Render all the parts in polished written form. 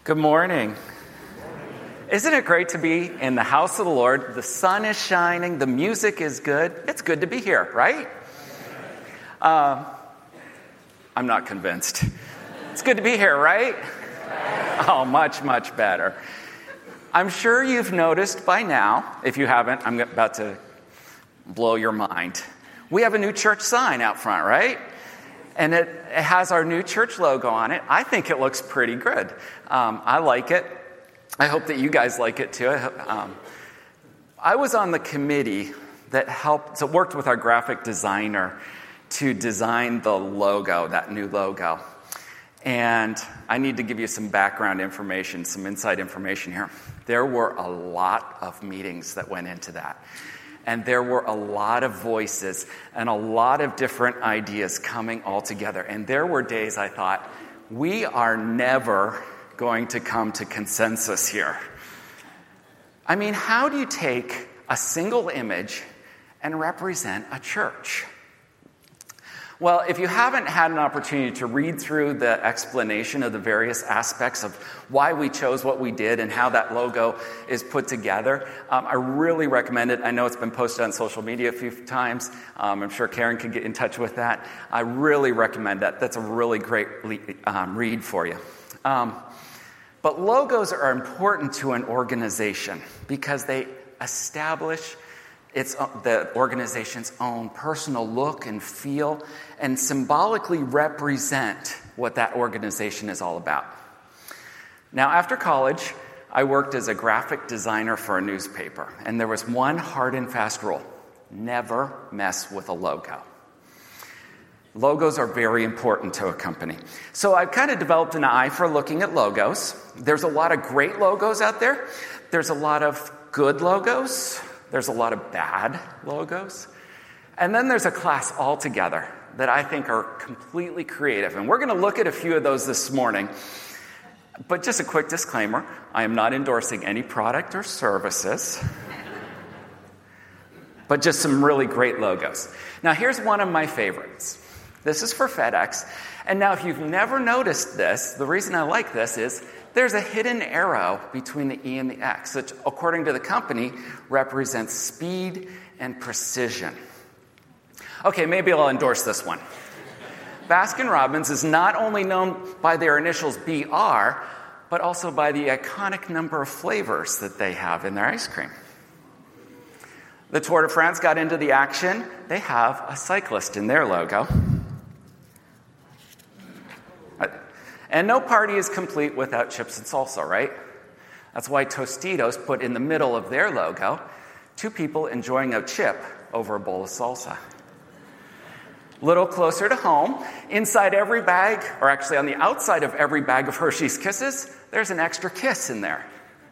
Good morning. Isn't it great to be in the house of the Lord? The sun is shining, the music is good. It's good to be here, right? I'm not convinced. It's good to be here, right? Oh, much, much better. I'm sure you've noticed by now, if you haven't, I'm about to blow your mind. We have a new church sign out front, right? And it has our new church logo on it. I think it looks pretty good. I like it. I hope that you guys like it too. I was on the committee that worked with our graphic designer to design the logo, that new logo. And I need to give you some background information, some inside information here. There were a lot of meetings that went into that. And there were a lot of voices and a lot of different ideas coming all together. And there were days I thought, we are never going to come to consensus here. I mean, how do you take a single image and represent a church? Well, if you haven't had an opportunity to read through the explanation of the various aspects of why we chose what we did and how that logo is put together, I really recommend it. I know it's been posted on social media a few times. I'm sure Karen could get in touch with that. I really recommend that. That's a really great read for you. But logos are important to an organization because they establish the organization's own personal look and feel and symbolically represent what that organization is all about. Now, after college, I worked as a graphic designer for a newspaper, and there was one hard and fast rule: never mess with a logo. Logos are very important to a company. So I've kind of developed an eye for looking at logos. There's a lot of great logos out there. There's a lot of good logos. There's a lot of bad logos. And then there's a class altogether that I think are completely creative. And we're going to look at a few of those this morning. But just a quick disclaimer, I am not endorsing any product or services, but just some really great logos. Now, here's one of my favorites. This is for FedEx. And now, if you've never noticed this, the reason I like this is there's a hidden arrow between the E and the X, which, according to the company, represents speed and precision. Okay, maybe I'll endorse this one. Baskin-Robbins is not only known by their initials BR, but also by the iconic number of flavors that they have in their ice cream. The Tour de France got into the action. They have a cyclist in their logo. And no party is complete without chips and salsa, right? That's why Tostitos put in the middle of their logo two people enjoying a chip over a bowl of salsa. Little closer to home, inside every bag, or actually on the outside of every bag of Hershey's Kisses, there's an extra kiss in there.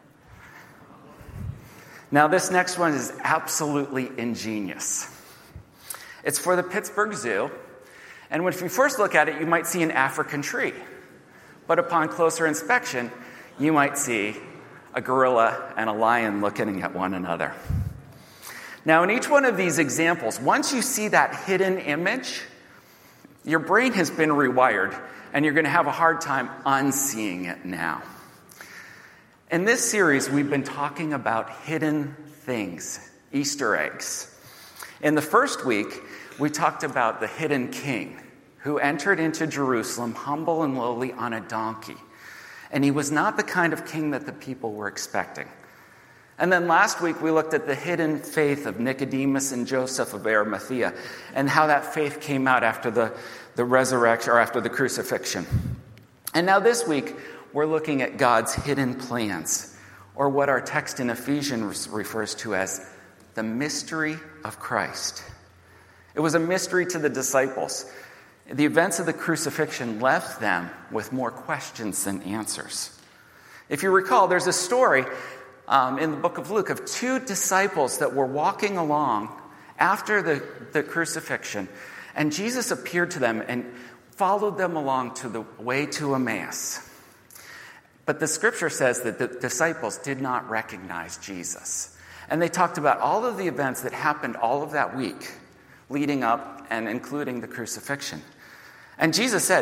Now, this next one is absolutely ingenious. It's for the Pittsburgh Zoo, and if you first look at it, you might see an African tree. But upon closer inspection, you might see a gorilla and a lion looking at one another. Now, in each one of these examples, once you see that hidden image, your brain has been rewired, and you're going to have a hard time unseeing it now. In this series, we've been talking about hidden things, Easter eggs. In the first week, we talked about the hidden king who entered into Jerusalem humble and lowly on a donkey. And he was not the kind of king that the people were expecting. And then last week, we looked at the hidden faith of Nicodemus and Joseph of Arimathea and how that faith came out after the resurrection or after the crucifixion. And now this week, we're looking at God's hidden plans, or what our text in Ephesians refers to as the mystery of Christ. It was a mystery to the disciples. The events of the crucifixion left them with more questions than answers. If you recall, there's a story in the book of Luke of two disciples that were walking along after the crucifixion, and Jesus appeared to them and followed them along to the way to Emmaus. But the scripture says that the disciples did not recognize Jesus. And they talked about all of the events that happened all of that week leading up and including the crucifixion. And Jesus said,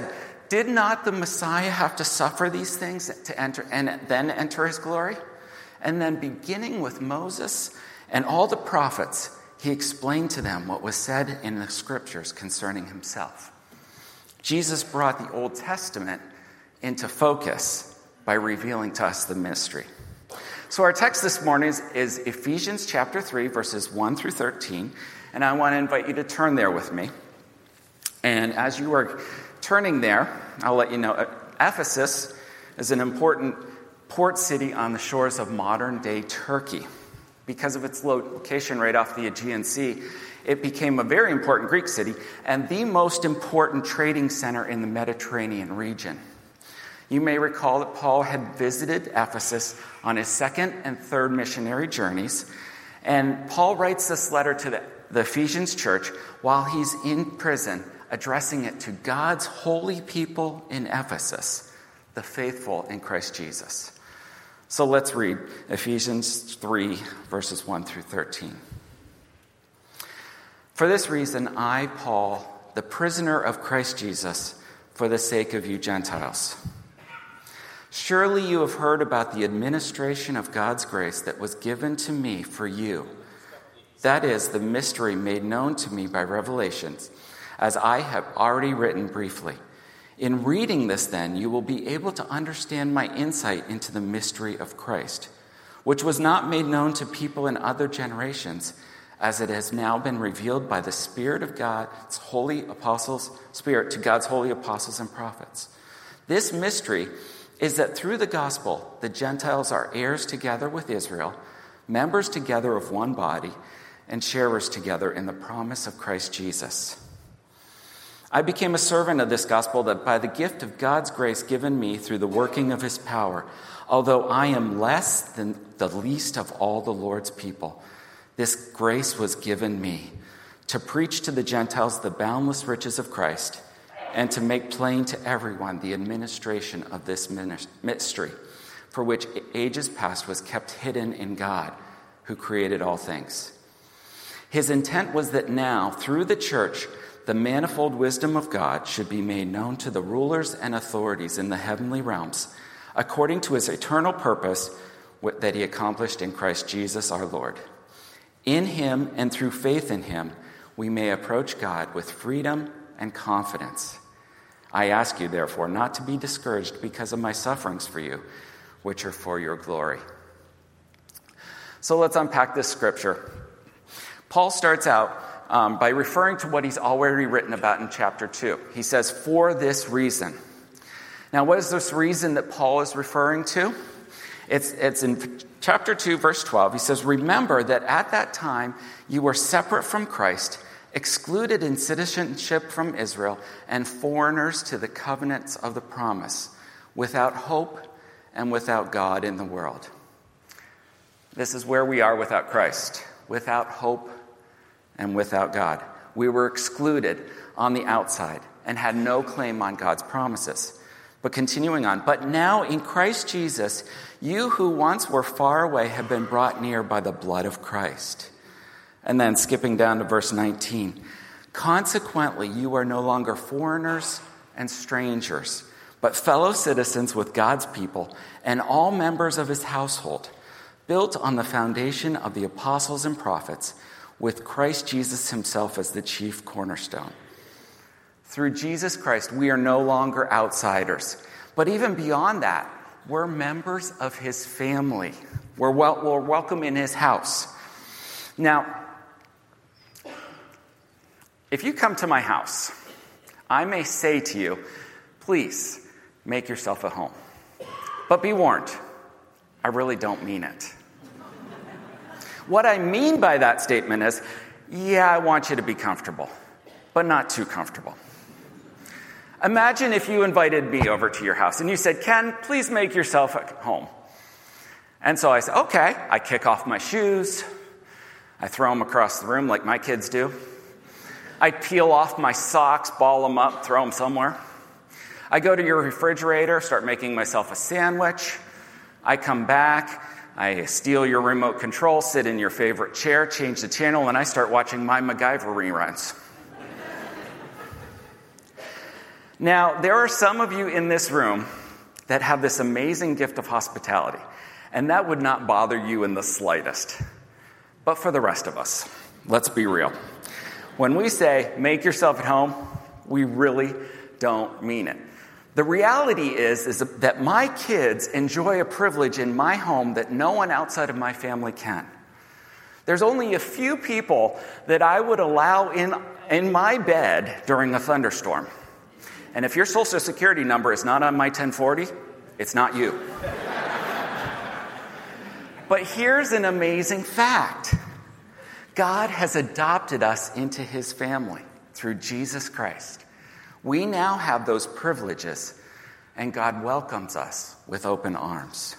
Did not the Messiah have to suffer these things to enter and then enter his glory? And then beginning with Moses and all the prophets, he explained to them what was said in the scriptures concerning himself. Jesus brought the Old Testament into focus by revealing to us the mystery. So our text this morning is Ephesians chapter 3, verses 1 through 13. And I want to invite you to turn there with me. And as you are turning there, I'll let you know, Ephesus is an important port city on the shores of modern-day Turkey. Because of its location right off the Aegean Sea, it became a very important Greek city and the most important trading center in the Mediterranean region. You may recall that Paul had visited Ephesus on his second and third missionary journeys, and Paul writes this letter to the Ephesians church while he's in prison, addressing it to God's holy people in Ephesus, the faithful in Christ Jesus. So let's read Ephesians 3, verses 1 through 13. For this reason, I, Paul, the prisoner of Christ Jesus, for the sake of you Gentiles. Surely you have heard about the administration of God's grace that was given to me for you. That is, the mystery made known to me by revelations, as I have already written briefly. In reading this, then, you will be able to understand my insight into the mystery of Christ, which was not made known to people in other generations, as it has now been revealed by the Spirit of God's holy apostles, Spirit to God's holy apostles and prophets. This mystery is that through the gospel, the Gentiles are heirs together with Israel, members together of one body, and sharers together in the promise of Christ Jesus. I became a servant of this gospel that by the gift of God's grace given me through the working of his power, although I am less than the least of all the Lord's people, this grace was given me to preach to the Gentiles the boundless riches of Christ and to make plain to everyone the administration of this mystery, for which ages past was kept hidden in God, who created all things. His intent was that now, through the church, the manifold wisdom of God should be made known to the rulers and authorities in the heavenly realms, according to his eternal purpose that he accomplished in Christ Jesus our Lord. In him and through faith in him, we may approach God with freedom and confidence. I ask you, therefore, not to be discouraged because of my sufferings for you, which are for your glory. So let's unpack this scripture. Paul starts out by referring to what he's already written about in chapter 2. He says, for this reason. Now, what is this reason that Paul is referring to? It's in chapter 2, verse 12. He says, remember that at that time you were separate from Christ, excluded in citizenship from Israel, and foreigners to the covenants of the promise, without hope and without God in the world. This is where we are without Christ, without hope and without God. We were excluded on the outside and had no claim on God's promises. But continuing on, but now in Christ Jesus, you who once were far away have been brought near by the blood of Christ. And then skipping down to verse 19, consequently, you are no longer foreigners and strangers, but fellow citizens with God's people and all members of his household, built on the foundation of the apostles and prophets, with Christ Jesus himself as the chief cornerstone. Through Jesus Christ, we are no longer outsiders. But even beyond that, we're members of his family. We're welcome in his house. Now, if you come to my house, I may say to you, please make yourself at home. But be warned, I really don't mean it. What I mean by that statement is, yeah, I want you to be comfortable, but not too comfortable. Imagine if you invited me over to your house and you said, Ken, please make yourself at home. And so I said, okay. I kick off my shoes. I throw them across the room like my kids do. I peel off my socks, ball them up, throw them somewhere. I go to your refrigerator, start making myself a sandwich. I come back. I steal your remote control, sit in your favorite chair, change the channel, and I start watching my MacGyver reruns. Now, there are some of you in this room that have this amazing gift of hospitality, and that would not bother you in the slightest. But for the rest of us, let's be real. When we say, make yourself at home, we really don't mean it. The reality is that my kids enjoy a privilege in my home that no one outside of my family can. There's only a few people that I would allow in my bed during a thunderstorm. And if your Social Security number is not on my 1040, it's not you. But here's an amazing fact. God has adopted us into his family through Jesus Christ. We now have those privileges, and God welcomes us with open arms.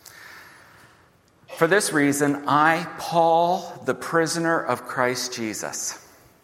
For this reason, I, Paul, the prisoner of Christ Jesus.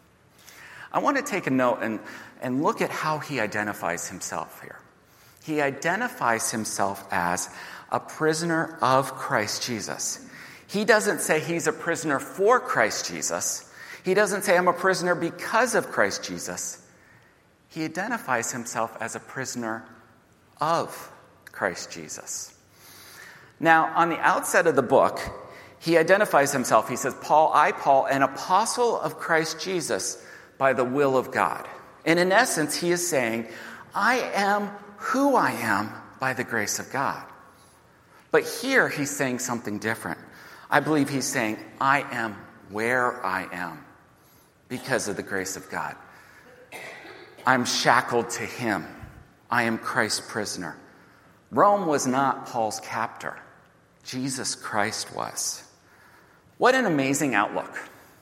I want to take a note and look at how he identifies himself here. He identifies himself as a prisoner of Christ Jesus. He doesn't say he's a prisoner for Christ Jesus. He doesn't say I'm a prisoner because of Christ Jesus. He identifies himself as a prisoner of Christ Jesus. Now, on the outset of the book, he identifies himself. He says, I, Paul, an apostle of Christ Jesus by the will of God. And in essence, he is saying, I am who I am by the grace of God. But here he's saying something different. I believe he's saying, I am where I am because of the grace of God. I'm shackled to him. I am Christ's prisoner. Rome was not Paul's captor. Jesus Christ was. What an amazing outlook.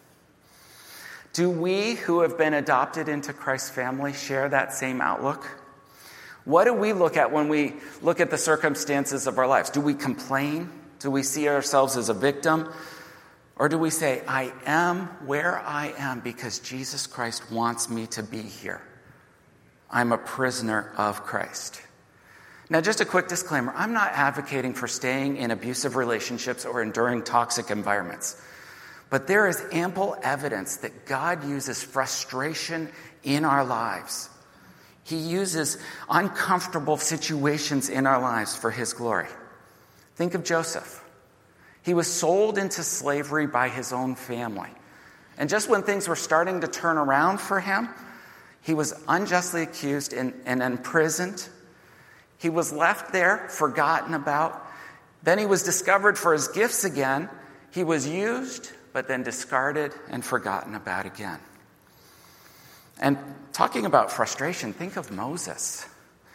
Do we who have been adopted into Christ's family share that same outlook? What do we look at when we look at the circumstances of our lives? Do we complain? Do we see ourselves as a victim? Or do we say, I am where I am because Jesus Christ wants me to be here? I'm a prisoner of Christ. Now, just a quick disclaimer. I'm not advocating for staying in abusive relationships or enduring toxic environments. But there is ample evidence that God uses frustration in our lives. He uses uncomfortable situations in our lives for his glory. Think of Joseph. He was sold into slavery by his own family. And just when things were starting to turn around for him, he was unjustly accused and imprisoned. He was left there, forgotten about. Then he was discovered for his gifts again. He was used, but then discarded and forgotten about again. And talking about frustration, think of Moses.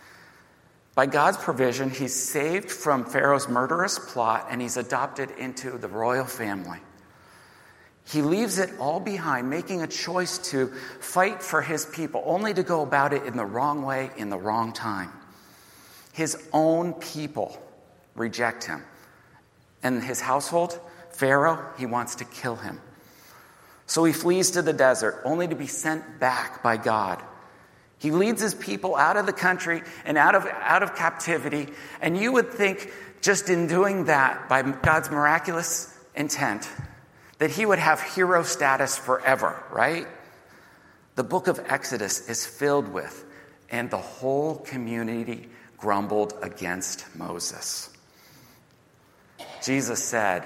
By God's provision, he's saved from Pharaoh's murderous plot and he's adopted into the royal family. He leaves it all behind, making a choice to fight for his people, only to go about it in the wrong way, in the wrong time. His own people reject him. And his household, Pharaoh, he wants to kill him. So he flees to the desert, only to be sent back by God. He leads his people out of the country and out of captivity. And you would think, just in doing that, by God's miraculous intent, that he would have hero status forever, right? The book of Exodus is filled with, and the whole community grumbled against Moses. Jesus said,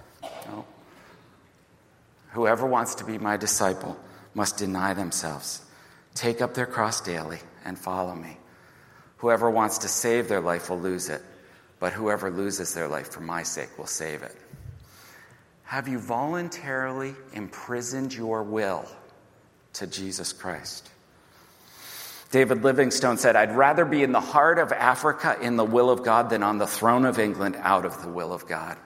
whoever wants to be my disciple must deny themselves, take up their cross daily, and follow me. Whoever wants to save their life will lose it, but whoever loses their life for my sake will save it. Have you voluntarily imprisoned your will to Jesus Christ? David Livingstone said, I'd rather be in the heart of Africa in the will of God than on the throne of England out of the will of God.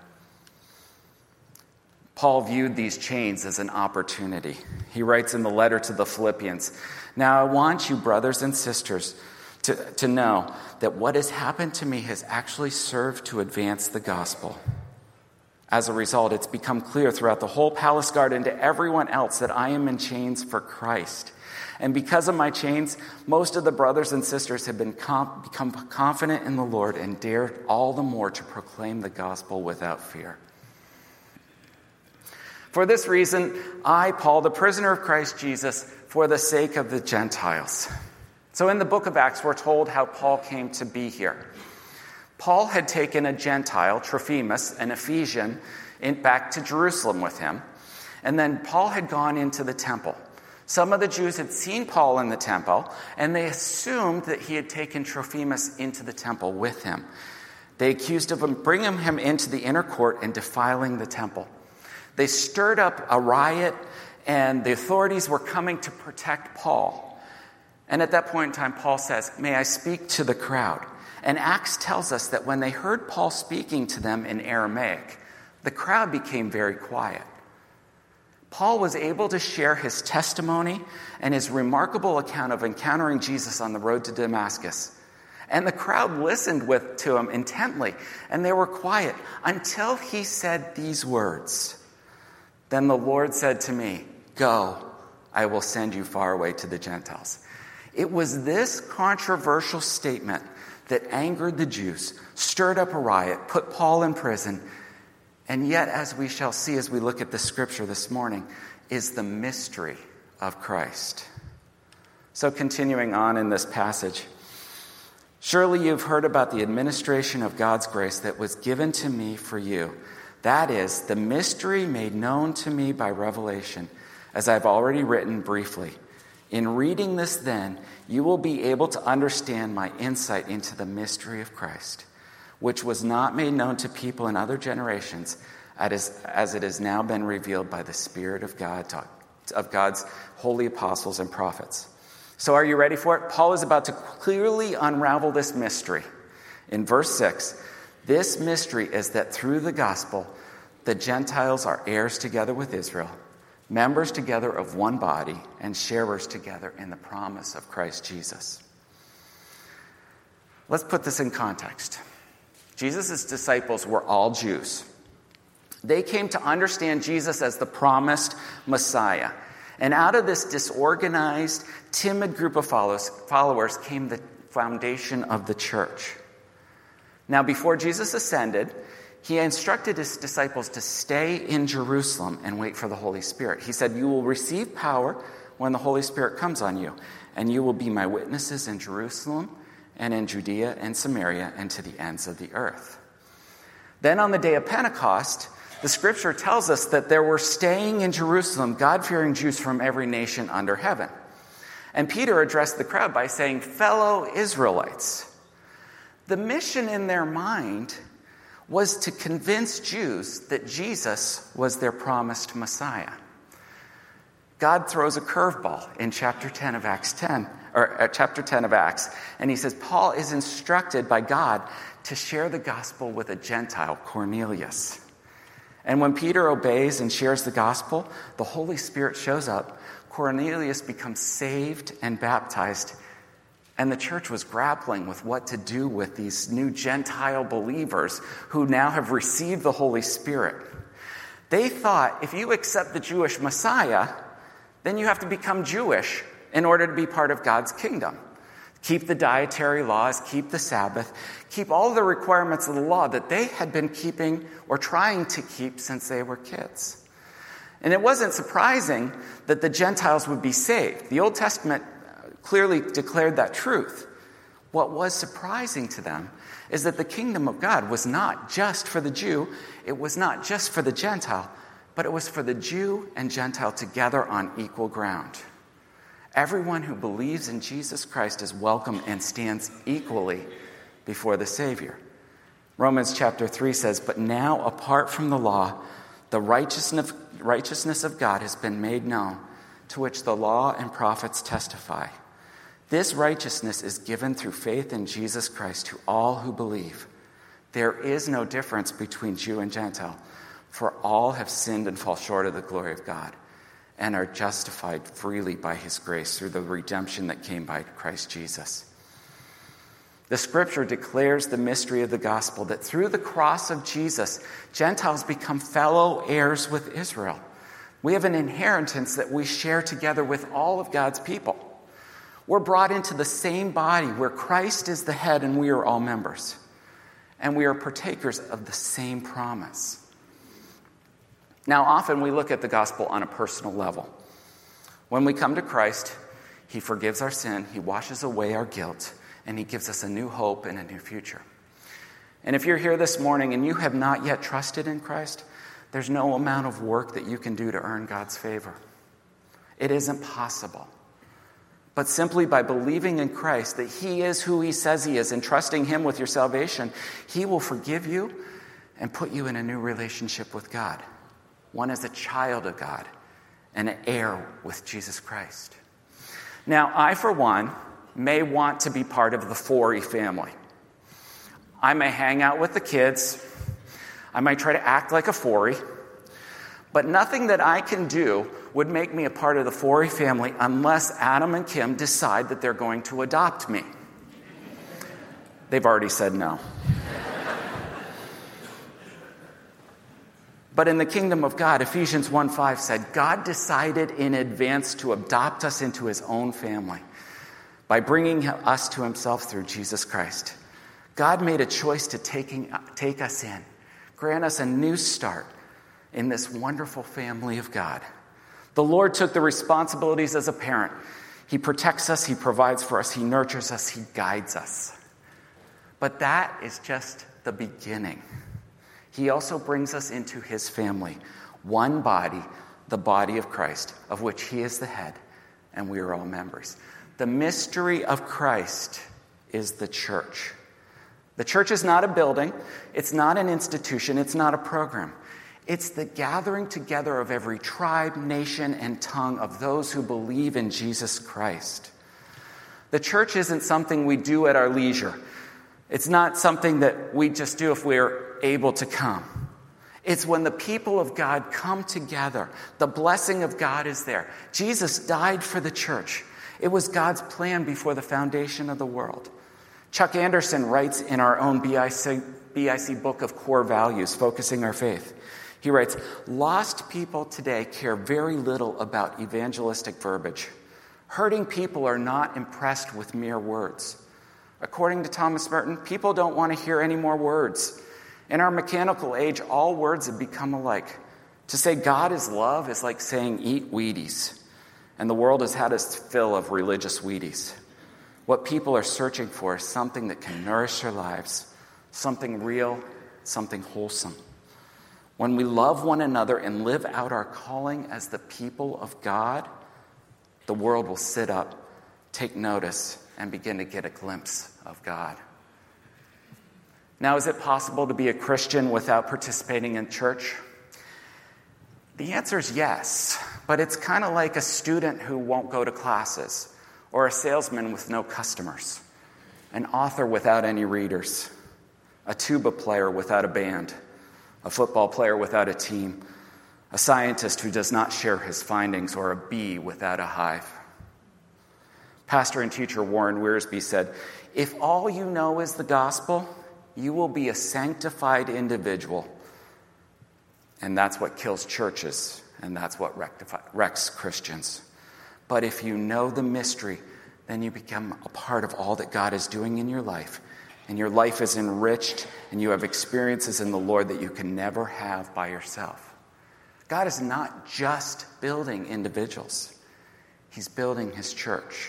Paul viewed these chains as an opportunity. He writes in the letter to the Philippians, now I want you, brothers and sisters, to know that what has happened to me has actually served to advance the gospel. As a result, it's become clear throughout the whole palace guard and to everyone else that I am in chains for Christ. And because of my chains, most of the brothers and sisters have become confident in the Lord and dare all the more to proclaim the gospel without fear. For this reason, I, Paul, the prisoner of Christ Jesus, for the sake of the Gentiles. So in the book of Acts, we're told how Paul came to be here. Paul had taken a Gentile, Trophimus, an Ephesian, back to Jerusalem with him. And then Paul had gone into the temple. Some of the Jews had seen Paul in the temple, and they assumed that he had taken Trophimus into the temple with him. They accused of him bringing him into the inner court and defiling the temple. They stirred up a riot, and the authorities were coming to protect Paul. And at that point in time, Paul says, "May I speak to the crowd?" And Acts tells us that when they heard Paul speaking to them in Aramaic, the crowd became very quiet. Paul was able to share his testimony and his remarkable account of encountering Jesus on the road to Damascus. And the crowd listened to him intently, and they were quiet until he said these words. "Then the Lord said to me, 'Go, I will send you far away to the Gentiles.'" It was this controversial statement that angered the Jews, stirred up a riot, put Paul in prison, and yet, as we shall see as we look at the scripture this morning, is the mystery of Christ. So continuing on in this passage, "Surely you've heard about the administration of God's grace that was given to me for you. That is, the mystery made known to me by revelation, as I've already written briefly. In reading this, then, you will be able to understand my insight into the mystery of Christ, which was not made known to people in other generations, as it has now been revealed by the Spirit of God, of God's holy apostles and prophets." So are you ready for it? Paul is about to clearly unravel this mystery. In verse 6, "This mystery is that through the gospel, the Gentiles are heirs together with Israel, members together of one body, and sharers together in the promise of Christ Jesus." Let's put this in context. Jesus' disciples were all Jews. They came to understand Jesus as the promised Messiah. And out of this disorganized, timid group of followers came the foundation of the church. Now, before Jesus ascended, he instructed his disciples to stay in Jerusalem and wait for the Holy Spirit. He said, "You will receive power when the Holy Spirit comes on you, and you will be my witnesses in Jerusalem and in Judea and Samaria and to the ends of the earth." Then on the day of Pentecost, the scripture tells us that there were staying in Jerusalem God-fearing Jews from every nation under heaven. And Peter addressed the crowd by saying, "Fellow Israelites." The mission in their mind was to convince Jews that Jesus was their promised Messiah. God throws a curveball in chapter 10 of Acts, and he says Paul is instructed by God to share the gospel with a Gentile, Cornelius. And when Peter obeys and shares the gospel, the Holy Spirit shows up. Cornelius becomes saved and baptized, and the church was grappling with what to do with these new Gentile believers who now have received the Holy Spirit. They thought, if you accept the Jewish Messiah, then you have to become Jewish in order to be part of God's kingdom. Keep the dietary laws, keep the Sabbath, keep all the requirements of the law that they had been keeping or trying to keep since they were kids. And it wasn't surprising that the Gentiles would be saved. The Old Testament clearly declared that truth. What was surprising to them is that the kingdom of God was not just for the Jew, it was not just for the Gentile, but it was for the Jew and Gentile together on equal ground. Everyone who believes in Jesus Christ is welcome and stands equally before the Savior. Romans chapter 3 says, "But now, apart from the law, the righteousness of God has been made known, to which the law and prophets testify. This righteousness is given through faith in Jesus Christ to all who believe. There is no difference between Jew and Gentile, for all have sinned and fall short of the glory of God, and are justified freely by his grace through the redemption that came by Christ Jesus." The scripture declares the mystery of the gospel, that through the cross of Jesus, Gentiles become fellow heirs with Israel. We have an inheritance that we share together with all of God's people. We're brought into the same body where Christ is the head and we are all members. And we are partakers of the same promise. Now, often we look at the gospel on a personal level. When we come to Christ, He forgives our sin, he washes away our guilt, and he gives us a new hope and a new future. And if you're here this morning and you have not yet trusted in Christ, there's no amount of work that you can do to earn God's favor. It isn't possible. But simply by believing in Christ that he is who he says he is and trusting him with your salvation, he will forgive you and put you in a new relationship with God. One as a child of God and an heir with Jesus Christ. Now, I, for one, may want to be part of the Forey family. I may hang out with the kids. I might try to act like a Forey. But nothing that I can do would make me a part of the Forey family unless Adam and Kim decide that they're going to adopt me. They've already said no. But in the kingdom of God, Ephesians 1:5 said, God decided in advance to adopt us into his own family by bringing us to himself through Jesus Christ. God made a choice to take us in, grant us a new start in this wonderful family of God. The Lord took the responsibilities as a parent. He protects us, he provides for us, he nurtures us, he guides us. But that is just the beginning. He also brings us into his family, one body, the body of Christ, of which he is the head, and we are all members. The mystery of Christ is the church. The church is not a building, it's not an institution, it's not a program. It's the gathering together of every tribe, nation, and tongue of those who believe in Jesus Christ. The church isn't something we do at our leisure. It's not something that we just do if we're able to come. It's when the people of God come together. The blessing of God is there. Jesus died for the church. It was God's plan before the foundation of the world. Chuck Anderson writes in our own BIC book of core values, Focusing Our Faith. He writes, lost people today care very little about evangelistic verbiage. Hurting people are not impressed with mere words. According to Thomas Merton, people don't want to hear any more words. In our mechanical age, all words have become alike. To say God is love is like saying eat Wheaties. And the world has had its fill of religious Wheaties. What people are searching for is something that can nourish their lives, something real, something wholesome. When we love one another and live out our calling as the people of God, the world will sit up, take notice, and begin to get a glimpse of God. Now, is it possible to be a Christian without participating in church? The answer is yes, but it's kind of like a student who won't go to classes, or a salesman with no customers, an author without any readers, a tuba player without a band, a football player without a team, a scientist who does not share his findings, or a bee without a hive. Pastor and teacher Warren Wiersbe said, if all you know is the gospel, you will be a sanctified individual. And that's what kills churches, and that's what wrecks Christians. But if you know the mystery, then you become a part of all that God is doing in your life. And your life is enriched, and you have experiences in the Lord that you can never have by yourself. God is not just building individuals. He's building his church.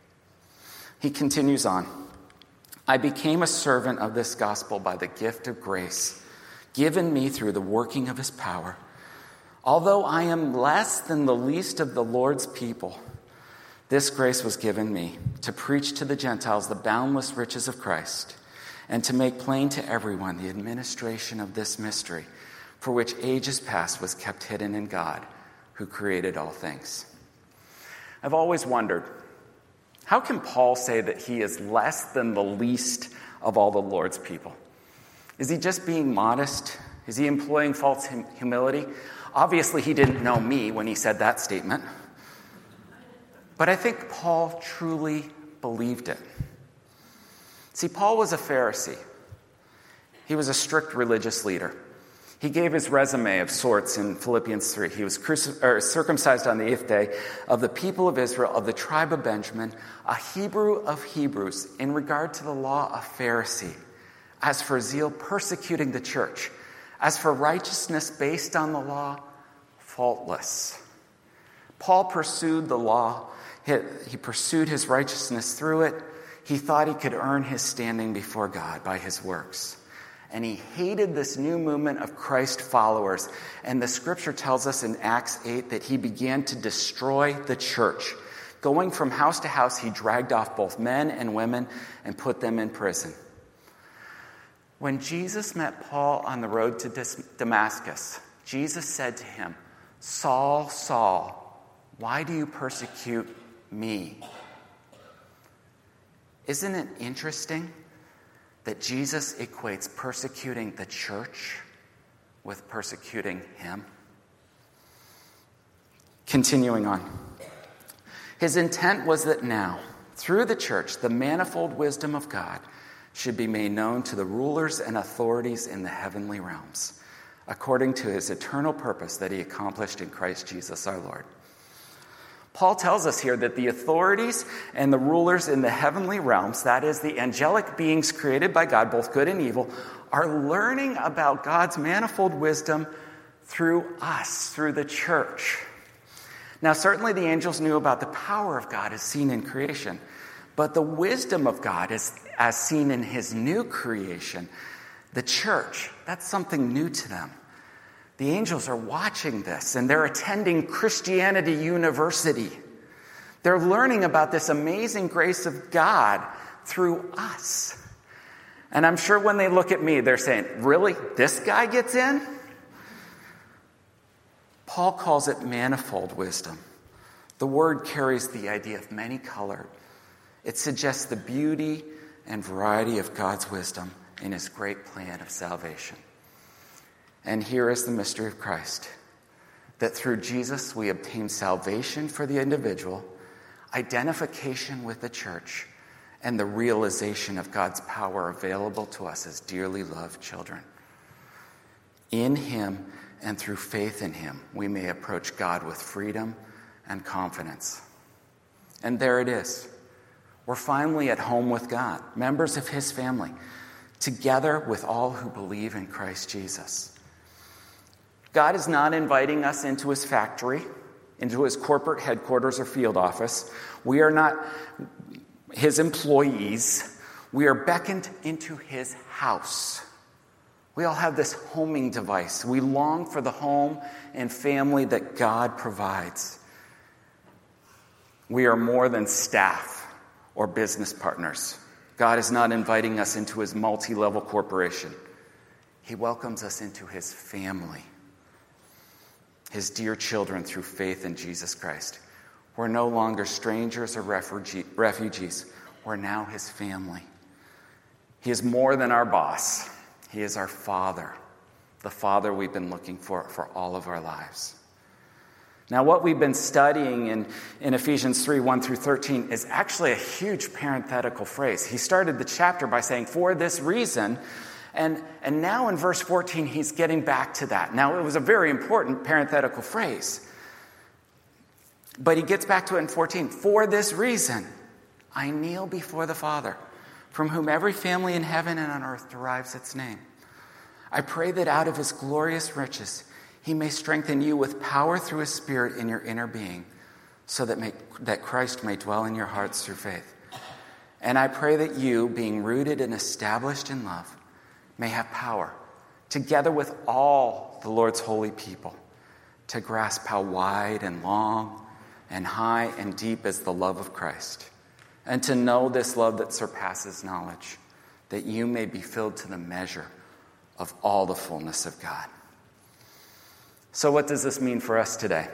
He continues on. I became a servant of this gospel by the gift of grace given me through the working of his power. Although I am less than the least of the Lord's people, this grace was given me to preach to the Gentiles the boundless riches of Christ and to make plain to everyone the administration of this mystery, for which ages past was kept hidden in God, who created all things. I've always wondered, how can Paul say that he is less than the least of all the Lord's people? Is he just being modest? Is he employing false humility? Obviously, he didn't know me when he said that statement. But I think Paul truly believed it. See, Paul was a Pharisee. He was a strict religious leader. He gave his resume of sorts in Philippians 3. He was circumcised on the 8th day of the people of Israel, of the tribe of Benjamin, a Hebrew of Hebrews, in regard to the law, a Pharisee. As for zeal, persecuting the church. As for righteousness based on the law, faultless. Paul pursued the law. He pursued his righteousness through it. He thought he could earn his standing before God by his works. And he hated this new movement of Christ followers. And the scripture tells us in Acts 8 that he began to destroy the church. Going from house to house, he dragged off both men and women and put them in prison. When Jesus met Paul on the road to Damascus, Jesus said to him, "Saul, Saul, why do you persecute me?" Isn't it interesting that Jesus equates persecuting the church with persecuting him? Continuing on. His intent was that now, through the church, the manifold wisdom of God should be made known to the rulers and authorities in the heavenly realms, according to his eternal purpose that he accomplished in Christ Jesus our Lord. Paul tells us here that the authorities and the rulers in the heavenly realms, that is, the angelic beings created by God, both good and evil, are learning about God's manifold wisdom through us, through the church. Now, certainly the angels knew about the power of God as seen in creation, but the wisdom of God as seen in his new creation, the church, that's something new to them. The angels are watching this, and they're attending Christianity University. They're learning about this amazing grace of God through us. And I'm sure when they look at me, they're saying, "Really? This guy gets in?" Paul calls it manifold wisdom. The word carries the idea of many-colored. It suggests the beauty and variety of God's wisdom in his great plan of salvation. And here is the mystery of Christ, that through Jesus we obtain salvation for the individual, identification with the church, and the realization of God's power available to us as dearly loved children. In him and through faith in him, we may approach God with freedom and confidence. And there it is. We're finally at home with God, members of his family, together with all who believe in Christ Jesus. God is not inviting us into his factory, into his corporate headquarters or field office. We are not his employees. We are beckoned into his house. We all have this homing device. We long for the home and family that God provides. We are more than staff or business partners. God is not inviting us into his multi-level corporation. He welcomes us into his family, his dear children through faith in Jesus Christ. We're no longer strangers or refugees. We're now his family. He is more than our boss. He is our Father, the Father we've been looking for all of our lives. Now, what we've been studying in Ephesians 3, 1 through 13 is actually a huge parenthetical phrase. He started the chapter by saying, "For this reason," and now in verse 14, he's getting back to that. Now, it was a very important parenthetical phrase, but he gets back to it in 14. "For this reason, I kneel before the Father, from whom every family in heaven and on earth derives its name. I pray that out of his glorious riches he may strengthen you with power through his Spirit in your inner being, so that Christ may dwell in your hearts through faith. And I pray that you, being rooted and established in love, may have power, together with all the Lord's holy people, to grasp how wide and long and high and deep is the love of Christ, and to know this love that surpasses knowledge, that you may be filled to the measure of all the fullness of God." So what does this mean for us today?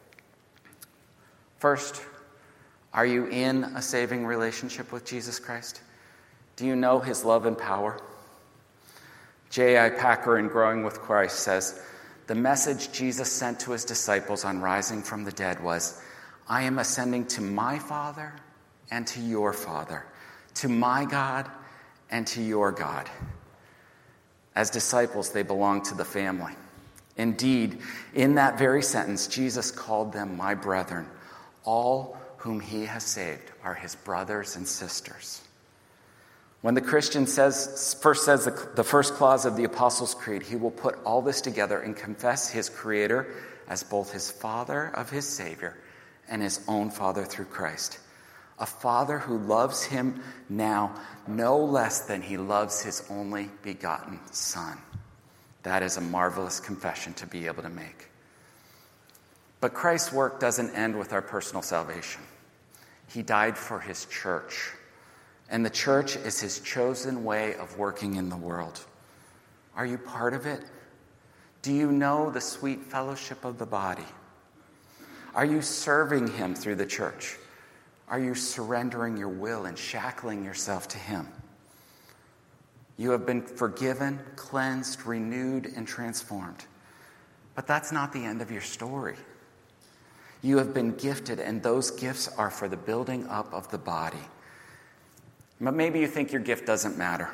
First, are you in a saving relationship with Jesus Christ? Do you know his love and power? J.I. Packer in Growing with Christ says, "The message Jesus sent to his disciples on rising from the dead was, 'I am ascending to my Father and to your Father, to my God and to your God.' As disciples, they belong to the family. Indeed, in that very sentence, Jesus called them my brethren. All whom he has saved are his brothers and sisters." When the Christian first says the first clause of the Apostles' Creed, he will put all this together and confess his Creator as both his Father of his Savior and his own Father through Christ. A Father who loves him now no less than he loves his only begotten Son. That is a marvelous confession to be able to make. But Christ's work doesn't end with our personal salvation. He died for his church. And the church is his chosen way of working in the world. Are you part of it? Do you know the sweet fellowship of the body? Are you serving him through the church? Are you surrendering your will and shackling yourself to him? You have been forgiven, cleansed, renewed, and transformed. But that's not the end of your story. You have been gifted, and those gifts are for the building up of the body. But maybe you think your gift doesn't matter.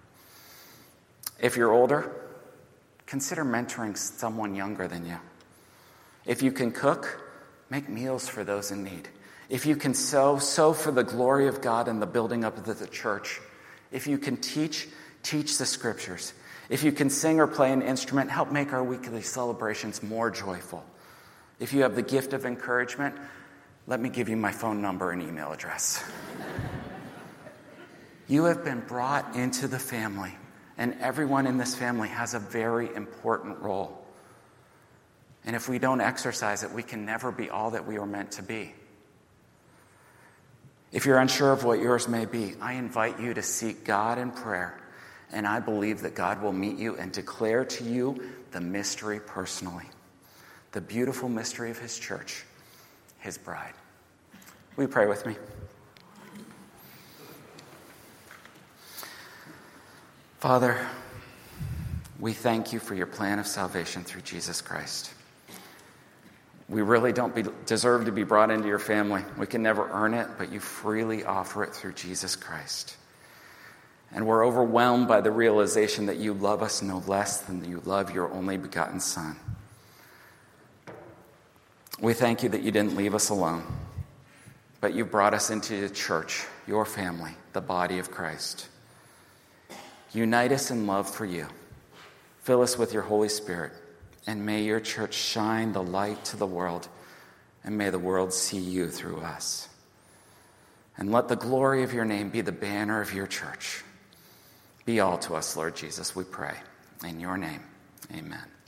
If you're older, consider mentoring someone younger than you. If you can cook, make meals for those in need. If you can sow for the glory of God and the building up of the church. If you can teach the scriptures. If you can sing or play an instrument, help make our weekly celebrations more joyful. If you have the gift of encouragement, let me give you my phone number and email address. You have been brought into the family, and everyone in this family has a very important role. And if we don't exercise it, we can never be all that we were meant to be. If you're unsure of what yours may be, I invite you to seek God in prayer, and I believe that God will meet you and declare to you the mystery personally, the beautiful mystery of his church, his bride. Will you pray with me? Father, we thank you for your plan of salvation through Jesus Christ. We really don't deserve to be brought into your family. We can never earn it, but you freely offer it through Jesus Christ. And we're overwhelmed by the realization that you love us no less than you love your only begotten Son. We thank you that you didn't leave us alone, but you brought us into the church, your family, the body of Christ. Unite us in love for you. Fill us with your Holy Spirit. And may your church shine the light to the world, and may the world see you through us. And let the glory of your name be the banner of your church. Be all to us, Lord Jesus, we pray. In your name, amen.